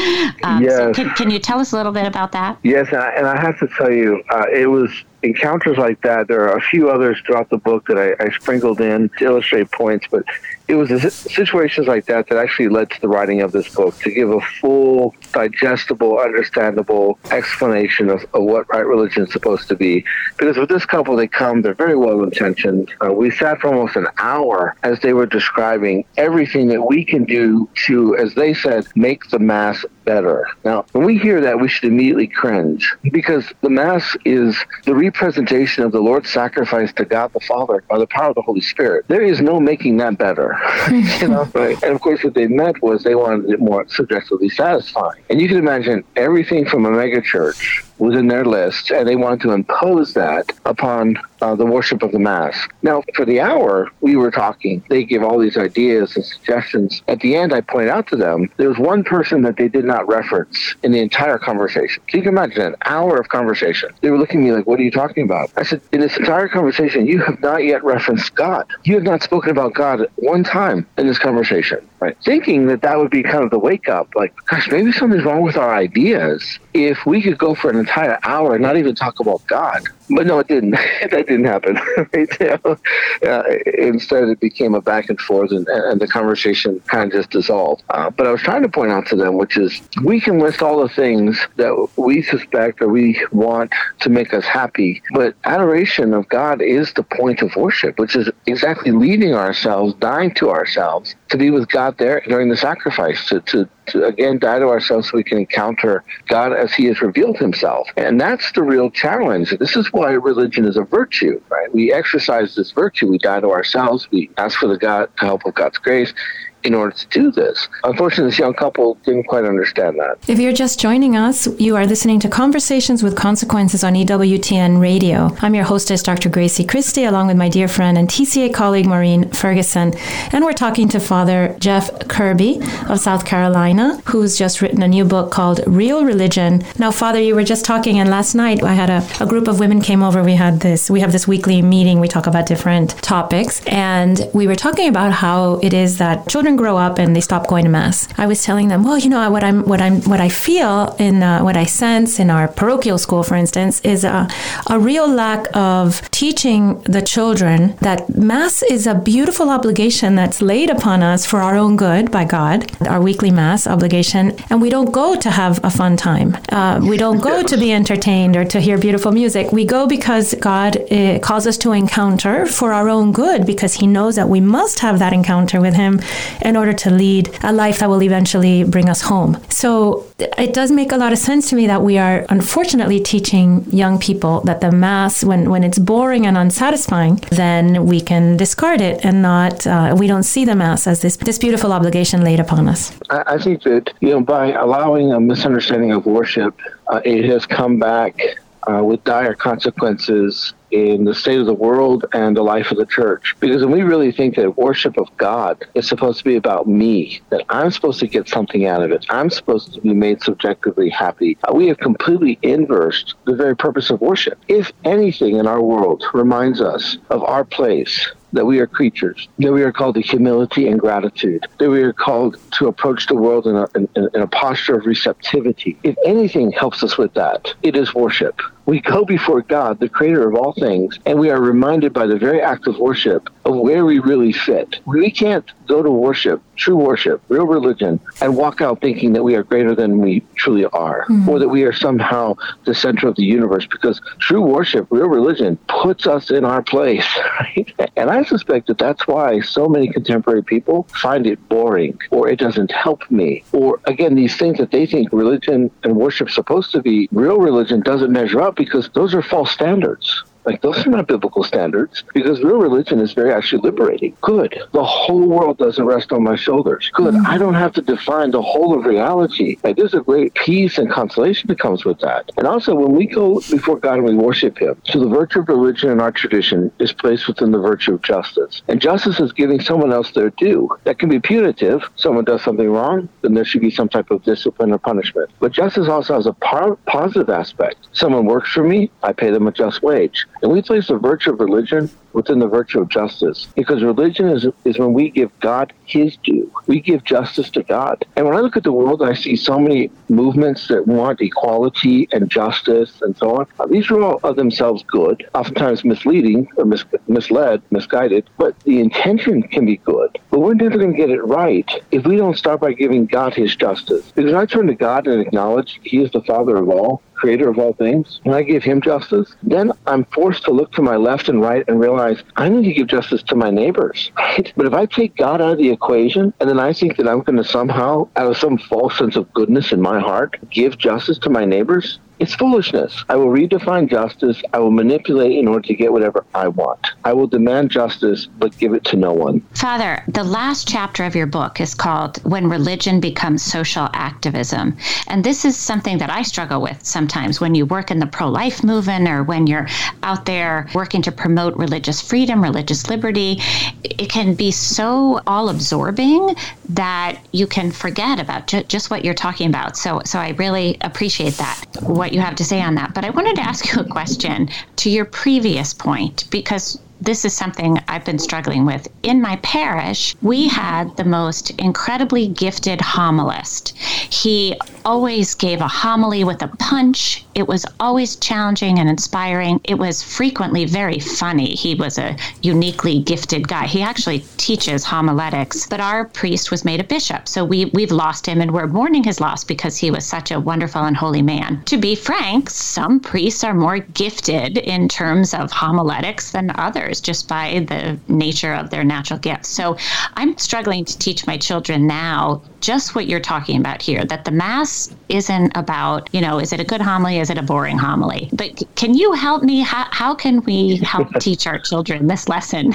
um, yes. So can, can you tell us a little bit about that? Yes, and I, and I have to tell you, uh, it was encounters like that. There are a few others throughout the book that I, I sprinkled in to illustrate points, but it was situations like that that actually led to the writing of this book, to give a full, digestible, understandable explanation of, of what right religion is supposed to be. Because with this couple, they come, they're very well-intentioned. Uh, we sat for almost an hour as they were describing everything that we can do to, as they said, make the Mass better. Now, when we hear that, we should immediately cringe, because the Mass is the representation of the Lord's sacrifice to God the Father by the power of the Holy Spirit. There is no making that better. you know, right? And of course, what they meant was they wanted it more subjectively satisfying. And you can imagine everything from a mega church was in their list, and they wanted to impose that upon uh, the worship of the Mass. Now, for the hour we were talking, they gave all these ideas and suggestions. At the end, I pointed out to them, there was one person that they did not reference in the entire conversation. So you can imagine an hour of conversation. They were looking at me like, what are you talking about? I said, in this entire conversation, you have not yet referenced God. You have not spoken about God one time in this conversation, right? Thinking that that would be kind of the wake-up, like, gosh, maybe something's wrong with our ideas. If we could go for an entire hour and not even talk about God. But no, it didn't. That didn't happen. uh, instead, it became a back and forth, and, and the conversation kind of just dissolved. Uh, but I was trying to point out to them, which is, we can list all the things that we suspect or we want to make us happy, but adoration of God is the point of worship, which is exactly leaving ourselves, dying to ourselves, to be with God there during the sacrifice, to, to to again die to ourselves so we can encounter God as he has revealed himself. And that's the real challenge. This is why religion is a virtue, right? We exercise this virtue. We die to ourselves. We ask for the God, help of God's grace in order to do this. Unfortunately, this young couple didn't quite understand that. If you're just joining us, you are listening to Conversations with Consequences on E W T N Radio. I'm your hostess, Doctor Gracie Christie, along with my dear friend and T C A colleague, Maureen Ferguson. And we're talking to Father Jeff Kirby of South Carolina, who's just written a new book called Real Religion. Now, Father, you were just talking, and last night I had a, a group of women came over. We had this, we have this weekly meeting. We talk about different topics. And we were talking about how it is that children grow up and they stop going to Mass. I was telling them, well, you know, what I'm, what I'm, what I feel in, uh, what I sense in our parochial school, for instance, is a, a real lack of teaching the children that Mass is a beautiful obligation that's laid upon us for our own good by God, our weekly Mass obligation, and we don't go to have a fun time. Uh, we don't go to be entertained or to hear beautiful music. We go because God uh, calls us to encounter for our own good, because he knows that we must have that encounter with him in order to lead a life that will eventually bring us home. So it does make a lot of sense to me that we are unfortunately teaching young people that the Mass, when, when it's boring and unsatisfying, then we can discard it and not, uh, we don't see the Mass as this, this beautiful obligation laid upon us. I, I think that, you know, by allowing a misunderstanding of worship, uh, it has come back uh, with dire consequences in the state of the world and the life of the church. Because when we really think that worship of God is supposed to be about me, that I'm supposed to get something out of it, I'm supposed to be made subjectively happy, uh, we have completely inversed the very purpose of worship. If anything in our world reminds us of our place, that we are creatures, that we are called to humility and gratitude, that we are called to approach the world in a, in, in a posture of receptivity. If anything helps us with that, it is worship. We go before God, the creator of all things, and we are reminded by the very act of worship of where we really fit. We can't go to worship, true worship, real religion, and walk out thinking that we are greater than we truly are, mm-hmm. or that we are somehow the center of the universe, because true worship, real religion, puts us in our place. Right? And I suspect that that's why so many contemporary people find it boring, or it doesn't help me, or again, these things that they think religion and worship is supposed to be, real religion doesn't measure up, because those are false standards. Like, those are not biblical standards, because real religion is very actually liberating. Good. The whole world doesn't rest on my shoulders. Good. Mm-hmm. I don't have to define the whole of reality. Like, there's a great peace and consolation that comes with that. And also, when we go before God and we worship him, so the virtue of religion in our tradition is placed within the virtue of justice. And justice is giving someone else their due. That can be punitive. Someone does something wrong, then there should be some type of discipline or punishment. But justice also has a par- positive aspect. Someone works for me, I pay them a just wage. And we place the virtue of religion within the virtue of justice, because religion is is when we give God his due. We give justice to God. And when I look at the world, I see so many movements that want equality and justice and so on. Uh, these are all of themselves good, oftentimes misleading or mis- misled, misguided, but the intention can be good. But we're never going to get it right if we don't start by giving God his justice. Because I turn to God and acknowledge he is the Father of all, creator of all things, and I give him justice, then I'm forced to look to my left and right and realize I need to give justice to my neighbors, right? But if I take God out of the equation, and then I think that I'm going to somehow, out of some false sense of goodness in my heart, give justice to my neighbors, it's foolishness. I will redefine justice. I will manipulate in order to get whatever I want. I will demand justice, but give it to no one. Father, the last chapter of your book is called When Religion Becomes Social Activism. And this is something that I struggle with sometimes when you work in the pro-life movement, or when you're out there working to promote religious freedom, religious liberty. It can be so all-absorbing that you can forget about ju- just what you're talking about. So, so I really appreciate that, what you have to say on that. But I wanted to ask you a question to your previous point, because this is something I've been struggling with. In my parish, we had the most incredibly gifted homilist. He always gave a homily with a punch. It was always challenging and inspiring. It was frequently very funny. He was a uniquely gifted guy. He actually teaches homiletics, but our priest was made a bishop. So we, we've lost him, and we're mourning his loss because he was such a wonderful and holy man. To be frank, some priests are more gifted in terms of homiletics than others, just by the nature of their natural gifts. So I'm struggling to teach my children now just what you're talking about here, that the Mass isn't about, you know, is it a good homily? Is it a boring homily? But can you help me? How, how can we help teach our children this lesson?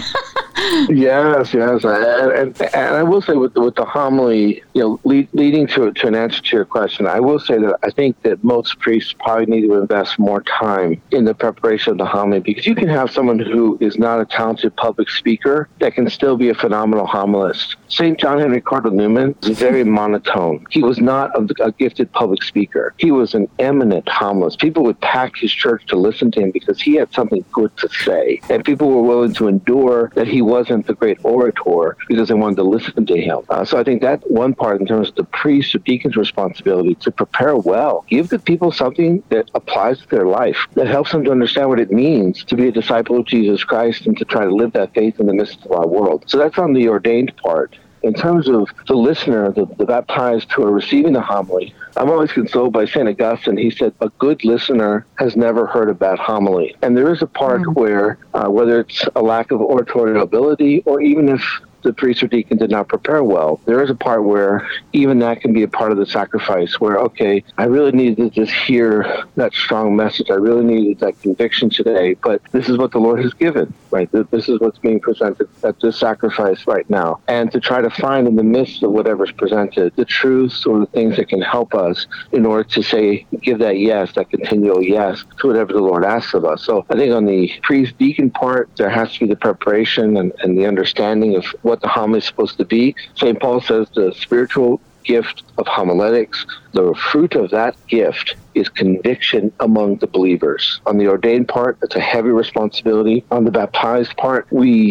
Yes, yes. And, and, and I will say with the, with the homily, you know, lead, leading to, to an answer to your question, I will say that I think that most priests probably need to invest more time in the preparation of the homily, because you can have someone who is not a talented public speaker that can still be a phenomenal homilist. Saint John Henry Cardinal Newman is very monotone. He was not a, a gifted public speaker. He was an eminent homilist. People would pack his church to listen to him because he had something good to say. And people were willing to endure that he wasn't the great orator because they wanted to listen to him. Uh, so I think that's one part in terms of the priest or deacon's responsibility to prepare well. Give the people something that applies to their life, that helps them to understand what it means to be a disciple of Jesus Christ and to try to live that faith in the midst of our world. So that's on the ordained part. In terms of the listener, the, the baptized who are receiving the homily, I'm always consoled by Saint Augustine. He said, a good listener has never heard a bad homily. And there is a part mm. where, uh, whether it's a lack of oratorial ability, or even if the priest or deacon did not prepare well, there is a part where even that can be a part of the sacrifice, where, okay, I really needed to just hear that strong message. I really needed that conviction today, but this is what the Lord has given, right? This is what's being presented at this sacrifice right now. And to try to find in the midst of whatever's presented, the truths or the things that can help us in order to say, give that yes, that continual yes to whatever the Lord asks of us. So I think on the priest deacon part, there has to be the preparation and, and the understanding of what the homily is supposed to be. Saint Paul says the spiritual gift of homiletics, the fruit of that gift is conviction among the believers. On the ordained part, it's a heavy responsibility. On the baptized part, we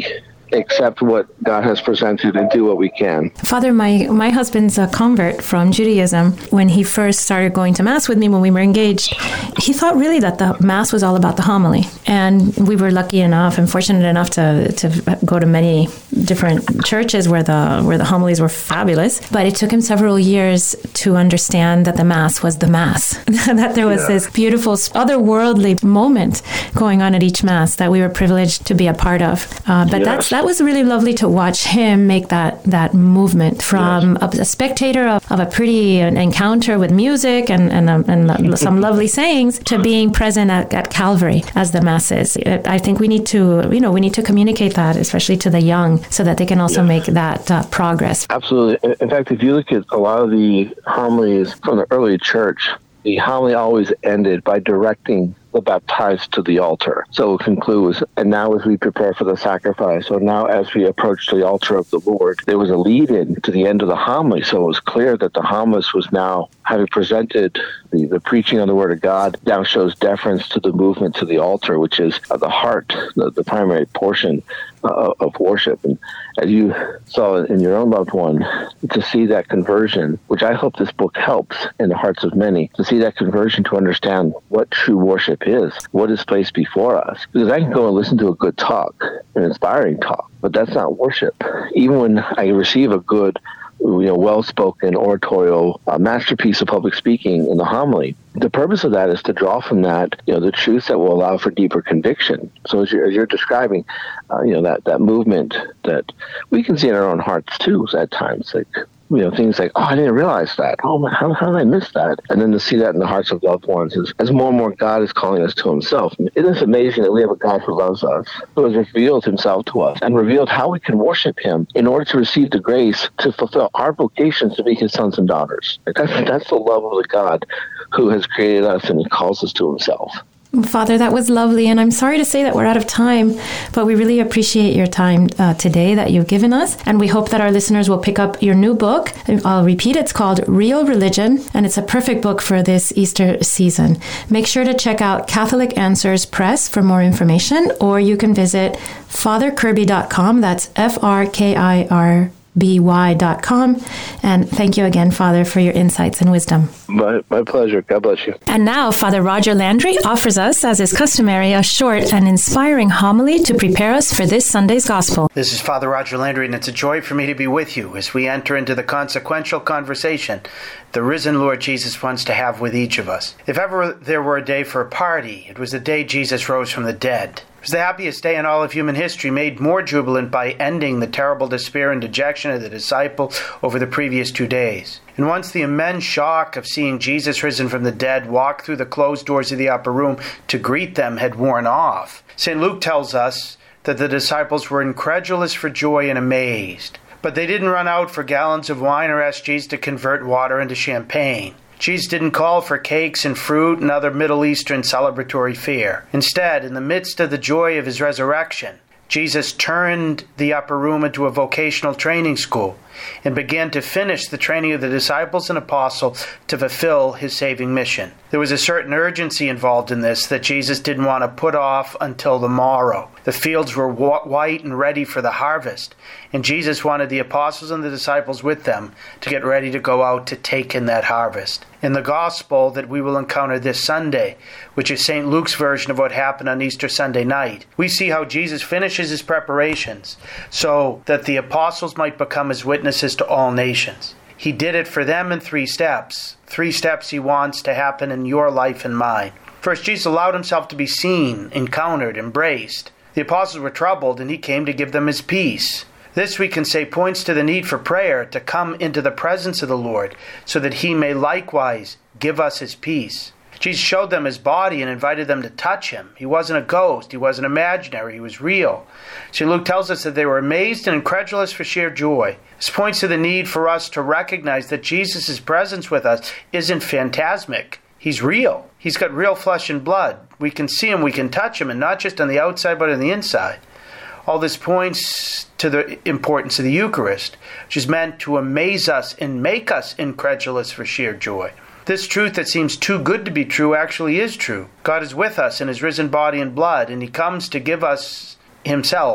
accept what God has presented and do what we can. Father, my, my husband's a convert from Judaism. When he first started going to Mass with me when we were engaged, he thought really that the Mass was all about the homily. And we were lucky enough and fortunate enough to, to go to many different churches where the where the homilies were fabulous. But it took him several years to understand that the Mass was the Mass, that there was yeah. this beautiful otherworldly moment going on at each Mass that we were privileged to be a part of. Uh, but yes. that's that was really lovely to watch him make that that movement from yes. a, a spectator of, of a pretty an encounter with music and and, um, and some lovely sayings to being present at, at Calvary as the Mass is. I think we need to, you know, we need to communicate that, especially to the young, so that they can also yes. make that uh, progress. Absolutely. In fact, if you look at a lot of the homilies from the early church, the homily always ended by directing the baptized to the altar. So it concludes, and now as we prepare for the sacrifice, so now as we approach the altar of the Lord, there was a lead-in to the end of the homily. So it was clear that the homilist was now, having presented the, the preaching of the Word of God, now shows deference to the movement to the altar, which is uh, the heart, the, the primary portion uh, of worship. And as you saw in your own loved one, to see that conversion, which I hope this book helps in the hearts of many, to see that conversion to understand what true worship is, what is placed before us. Because I can go and listen to a good talk, an inspiring talk, but that's not worship. Even when I receive a good, you know, well-spoken oratorial uh, masterpiece of public speaking in the homily, the purpose of that is to draw from that, you know, the truths that will allow for deeper conviction. So as you're, as you're describing, uh, you know, that, that movement that we can see in our own hearts too at times, like, you know, things like, oh, I didn't realize that. Oh, man, how, how did I miss that? And then to see that in the hearts of loved ones is, as more and more God is calling us to himself. It is amazing that we have a God who loves us, who has revealed himself to us and revealed how we can worship him in order to receive the grace to fulfill our vocations to be his sons and daughters. Like that's, that's the love of the God who has created us and he calls us to himself. Father, that was lovely. And I'm sorry to say that we're out of time, but we really appreciate your time uh, today that you've given us. And we hope that our listeners will pick up your new book. I'll repeat, it's called Real Religion, and it's a perfect book for this Easter season. Make sure to check out Catholic Answers Press for more information, or you can visit father kirby dot com. That's F R K I R B Y dot com. And thank you again, Father, for your insights and wisdom. My, my pleasure. God bless you. And now, Father Roger Landry offers us, as is customary, a short and inspiring homily to prepare us for this Sunday's Gospel. This is Father Roger Landry, and it's a joy for me to be with you as we enter into the consequential conversation the risen Lord Jesus wants to have with each of us. If ever there were a day for a party, it was the day Jesus rose from the dead. It was the happiest day in all of human history, made more jubilant by ending the terrible despair and dejection of the disciple over the previous two days. And once the immense shock of seeing Jesus risen from the dead walk through the closed doors of the upper room to greet them had worn off, Saint Luke tells us that the disciples were incredulous for joy and amazed. But they didn't run out for gallons of wine or ask Jesus to convert water into champagne. Jesus didn't call for cakes and fruit and other Middle Eastern celebratory fare. Instead, in the midst of the joy of his resurrection, Jesus turned the upper room into a vocational training school and began to finish the training of the disciples and apostles to fulfill his saving mission. There was a certain urgency involved in this that Jesus didn't want to put off until the morrow. The fields were white and ready for the harvest, and Jesus wanted the apostles and the disciples with them to get ready to go out to take in that harvest. In the gospel that we will encounter this Sunday, which is Saint Luke's version of what happened on Easter Sunday night, we see how Jesus finishes his preparations so that the apostles might become his witnesses to all nations. He did it for them in three steps. Three steps he wants to happen in your life and mine. First, Jesus allowed himself to be seen, encountered, embraced. The apostles were troubled, and he came to give them his peace. This, we can say, points to the need for prayer to come into the presence of the Lord so that he may likewise give us his peace. Jesus showed them his body and invited them to touch him. He wasn't a ghost. He wasn't imaginary. He was real. Saint Luke tells us that they were amazed and incredulous for sheer joy. This points to the need for us to recognize that Jesus' presence with us isn't phantasmic. He's real. He's got real flesh and blood. We can see him, we can touch him, and not just on the outside, but on the inside. All this points to the importance of the Eucharist, which is meant to amaze us and make us incredulous for sheer joy. This truth that seems too good to be true actually is true. God is with us in his risen body and blood, and he comes to give us himself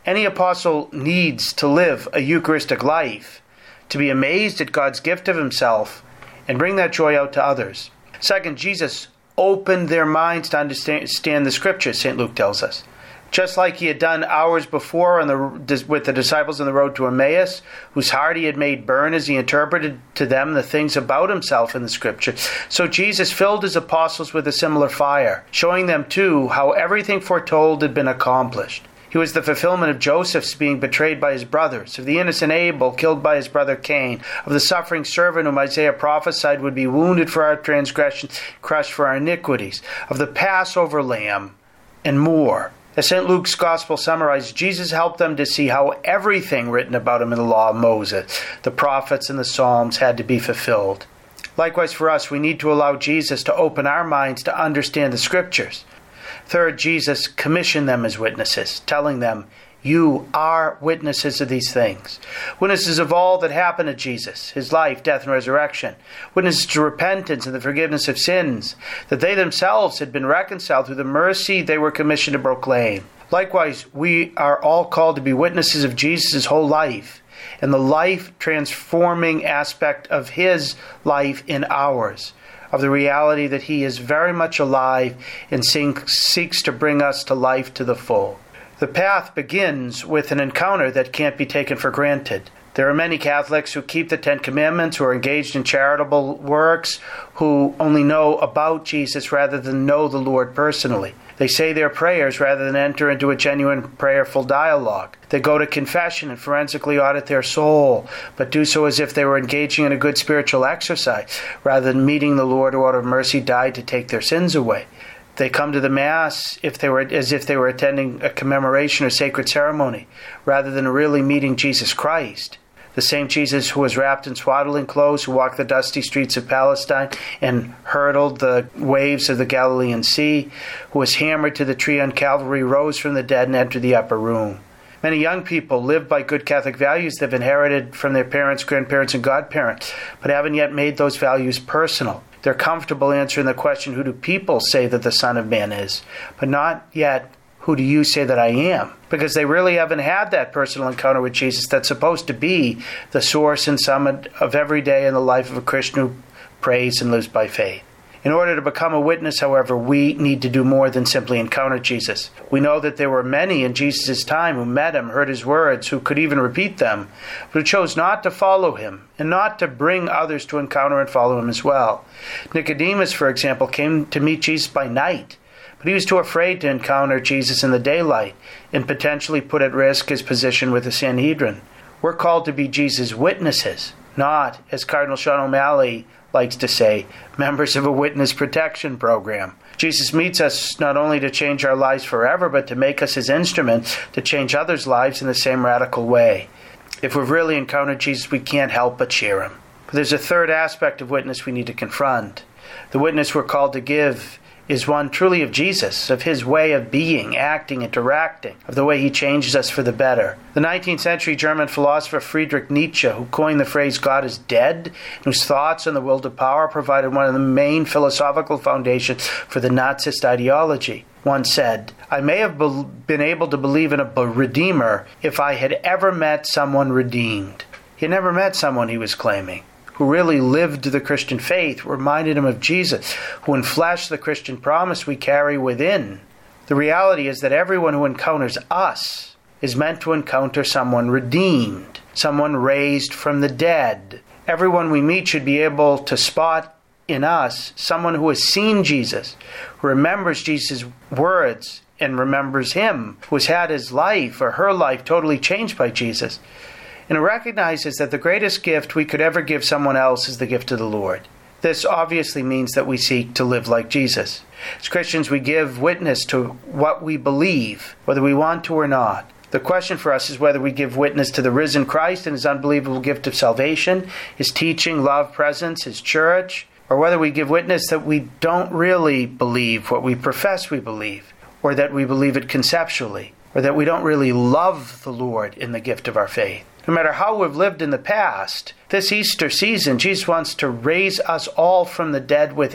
Any apostle needs to live a Eucharistic life, to be amazed at God's gift of himself, and bring that joy out to others. Second, Jesus opened their minds to understand the Scriptures, Saint Luke tells us. Just like he had done hours before on the, with the disciples on the road to Emmaus, whose heart he had made burn as he interpreted to them the things about himself in the Scripture, so Jesus filled his apostles with a similar fire, showing them too how everything foretold had been accomplished. He was the fulfillment of Joseph's being betrayed by his brothers, of the innocent Abel killed by his brother Cain, of the suffering servant whom Isaiah prophesied would be wounded for our transgressions, crushed for our iniquities, of the Passover lamb, and more. As Saint Luke's Gospel summarized, Jesus helped them to see how everything written about him in the law of Moses, the prophets, and the Psalms had to be fulfilled. Likewise for us, we need to allow Jesus to open our minds to understand the Scriptures. Third, Jesus commissioned them as witnesses, telling them, "You are witnesses of these things." Witnesses of all that happened to Jesus, his life, death, and resurrection. Witnesses to repentance and the forgiveness of sins, that they themselves had been reconciled through the mercy they were commissioned to proclaim. Likewise, we are all called to be witnesses of Jesus' whole life and the life-transforming aspect of his life in ours, of the reality that he is very much alive and seeks to bring us to life to the full. The path begins with an encounter that can't be taken for granted. There are many Catholics who keep the Ten Commandments, who are engaged in charitable works, who only know about Jesus rather than know the Lord personally. They say their prayers rather than enter into a genuine prayerful dialogue. They go to confession and forensically audit their soul, but do so as if they were engaging in a good spiritual exercise, rather than meeting the Lord who out of mercy died to take their sins away. They come to the Mass if they were, as if they were attending a commemoration or sacred ceremony, rather than really meeting Jesus Christ. The same Jesus who was wrapped in swaddling clothes, who walked the dusty streets of Palestine and hurdled the waves of the Galilean Sea, who was hammered to the tree on Calvary, rose from the dead and entered the upper room. Many young people live by good Catholic values they've inherited from their parents, grandparents, and godparents, but haven't yet made those values personal. They're comfortable answering the question, who do people say that the Son of Man is? But not yet, who do you say that I am? Because they really haven't had that personal encounter with Jesus that's supposed to be the source and summit of every day in the life of a Christian who prays and lives by faith. In order to become a witness, however, we need to do more than simply encounter Jesus. We know that there were many in Jesus' time who met him, heard his words, who could even repeat them, but who chose not to follow him and not to bring others to encounter and follow him as well. Nicodemus, for example, came to meet Jesus by night, but he was too afraid to encounter Jesus in the daylight and potentially put at risk his position with the Sanhedrin. We're called to be Jesus' witnesses, not, as Cardinal Sean O'Malley likes to say, members of a witness protection program. Jesus meets us not only to change our lives forever, but to make us his instrument to change others' lives in the same radical way. If we've really encountered Jesus, we can't help but cheer him. But there's a third aspect of witness we need to confront. The witness we're called to give is one truly of Jesus, of his way of being, acting, interacting, of the way he changes us for the better. The nineteenth century German philosopher Friedrich Nietzsche, who coined the phrase God is dead, and whose thoughts on the will to power provided one of the main philosophical foundations for the Nazist ideology, once said, "I may have be- been able to believe in a redeemer if I had ever met someone redeemed." He had never met someone, he was claiming, who really lived the Christian faith, reminded him of Jesus, who enfleshed the Christian promise we carry within. The reality is that everyone who encounters us is meant to encounter someone redeemed, someone raised from the dead. Everyone we meet should be able to spot in us someone who has seen Jesus, who remembers Jesus' words and remembers him, who has had his life or her life totally changed by Jesus, and recognizes that the greatest gift we could ever give someone else is the gift of the Lord. This obviously means that we seek to live like Jesus. As Christians, we give witness to what we believe, whether we want to or not. The question for us is whether we give witness to the risen Christ and his unbelievable gift of salvation, his teaching, love, presence, his church, or whether we give witness that we don't really believe what we profess we believe, or that we believe it conceptually, or that we don't really love the Lord in the gift of our faith. No matter how we've lived in the past, this Easter season, Jesus wants to raise us all from the dead with him,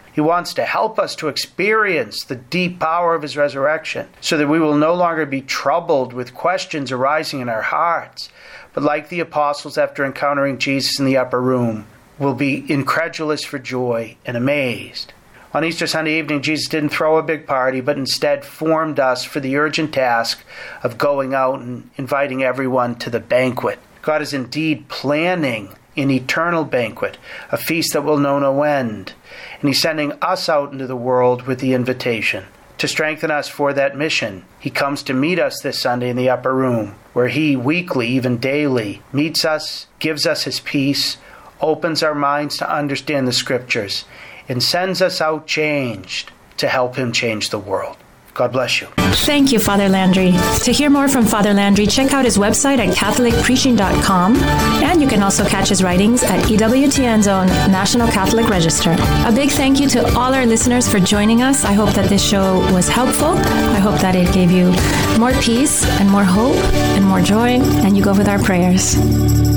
He wants to help us to experience the deep power of his resurrection so that we will no longer be troubled with questions arising in our hearts, but like the apostles after encountering Jesus in the upper room, will be incredulous for joy and amazed. On Easter Sunday evening, Jesus didn't throw a big party, but instead formed us for the urgent task of going out and inviting everyone to the banquet. God is indeed planning an eternal banquet, a feast that will know no end. And he's sending us out into the world with the invitation. To strengthen us for that mission, he comes to meet us this Sunday in the upper room, where he weekly, even daily, meets us, gives us his peace, opens our minds to understand the scriptures, and sends us out changed to help him change the world. God bless you. Thank you, Father Landry. To hear more from Father Landry, check out his website at catholic preaching dot com, and you can also catch his writings at E W T N's own National Catholic Register. A big thank you to all our listeners for joining us. I hope that this show was helpful. I hope that it gave you more peace and more hope and more joy, and you go with our prayers.